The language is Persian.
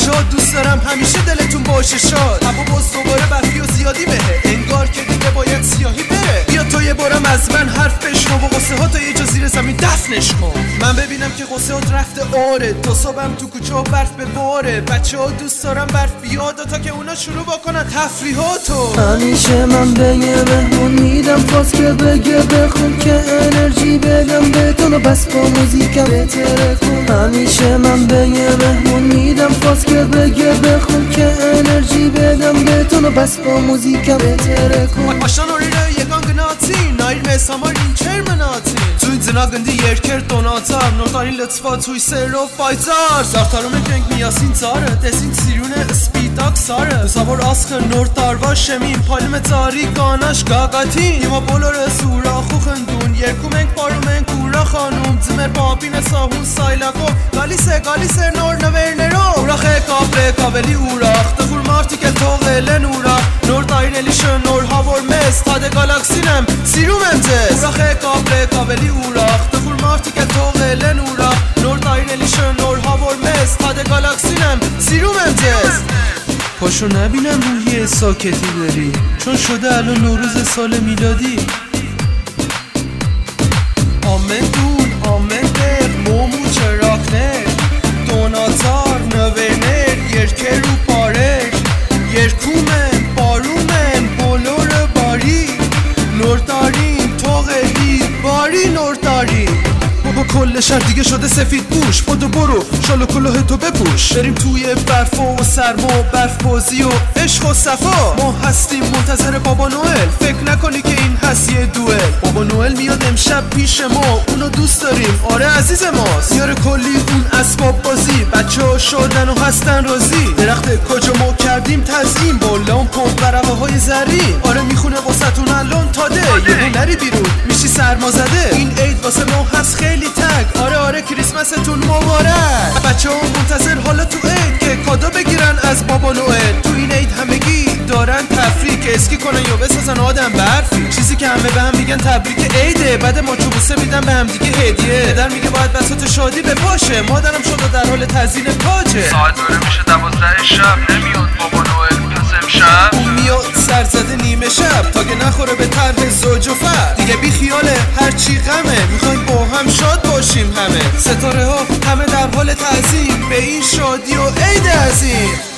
بچه‌ها دوست دارم همیشه دلتون باشه شاد. هوا باز دوباره برفی و زیادی بهه، انگار که دیگه باید سیاهی بره. بیا تو یه بارم از من حرف بشنو و قصه ها تا یه جا زیر زمین دفنش کن. من ببینم که قصه هات رفته آره، تا صبحم تو کوچه ها برف بباره. بچه‌ها دوست دارم برف بیاد تا که اونا شروع بکنن تفریحاتو. همیشه من به یه مهمون میدم فاز که بگه بخون که انرژی بدم بهتون و بس با موزیکم بهتره کن. همیشه من به یه مهمون میدم فاز که بگه بخون که انرژی بدم بهتون و بس با موزیکam bättre kom. Baştan oraya yegan natin Nair med samarin terminatin Tuin zinagandi yerker donatar Nordarin lütfa tuy sero faytar Zartarım renk miyasin tare Desin sirune spidak sare Savor askır nordar başemin Palme tarik ganaş gagatin Nima bolor sura xuxendun Yerkumenk barumenk ura xanum Zmer babine sahun saylako Galise nor nevernero Uraxe kabre kaveli urax Tıfur martikel toğelen urax Nordarin elişön nor havor mes Tade galaksinem sirum emces Uraxe kabre kaveli urax Tıfur martikel toğelen urax Nordarin elişön nor havor mes Tade galaksinem sirum emces پاشو نبینم روحی ساکتی داری چون شده الان نوروز سال میلادی آمن دون آمن در مومو چراغنر دوناتار نوینر یرکه رو پارش یرکومن بارومن بولور باری نوردارین توغلی باری نوردارین با کل شهر دیگه شده سفید پوش بدو برو شالو کلاه تو بپوش بریم توی برف و سرما و برف بازی و عشق و صفا ما هستیم منتظر بابا نوئل فکر نکنی که این هست یه دوئل بابا نوئل میاد امشب پیش ما اونو دوست داریم آره عزیز ماست میاره کلی اون اسباب بازی بچه ها شدن و هستن راضی درخت کجا ما کردیم تزیین با لامپ و برقه های زرین آره میخونه واسهتون الان تاده یه نری بیرون میشی سرما زده این عید واسه ما هست خیلی تگ آره کریسمستون مبارک بچه ها منتظر حالا تو عید که کادو بگیرن از بابا نوئل تو این عید همگی دارن تفریح که اسکی کنن یا بسازن آدم برفی چیزی که همه به هم میگن تبریک عیده بعد ما چوبوسه میدن به هم دیگه هدیه پدر میگه باید بساط شادی به باشه مادرم شده در حال تزیین تاجه ساعت داره میشه 12 شب نمیاد بابا نوئل پس امشب اون میاد سرزده نیمه شب تا که نخوره به طرح زوج و فرد دیگه بی خیاله هرچی غمه میخوایم با هم شاد باشیم همه ستاره ها همه در حال تعظیم به این شادی و عید عظیم